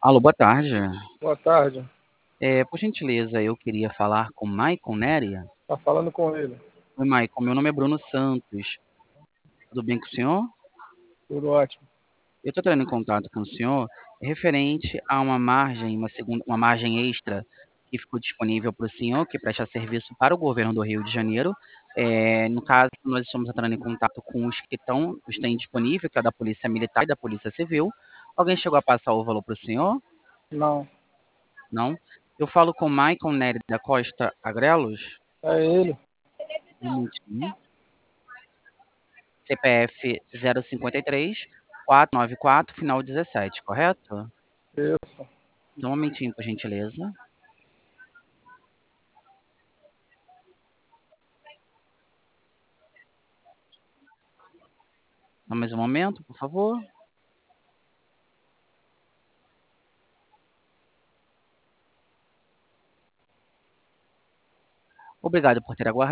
Alô, boa tarde. Boa tarde. Por gentileza, eu queria falar com Maicon Nery. Tá falando com ele. Oi, Maicon, meu nome é Bruno Santos. Tudo bem com o senhor? Tudo ótimo. Eu estou entrando em contato com o senhor referente a uma margem extra que ficou disponível para o senhor, que presta serviço para o governo do Rio de Janeiro. No caso, nós estamos entrando em contato com os que têm disponível, que é da Polícia Militar e da Polícia Civil. Alguém chegou a passar o valor para o senhor? Não, Não? Eu falo com Maicon Nery da Costa Agrelos. é ele. Um minutinho. CPF 053-494, final 17, correto? Isso. Só um momentinho, por gentileza. Só mais um momento, por favor. Obrigado por ter aguardado.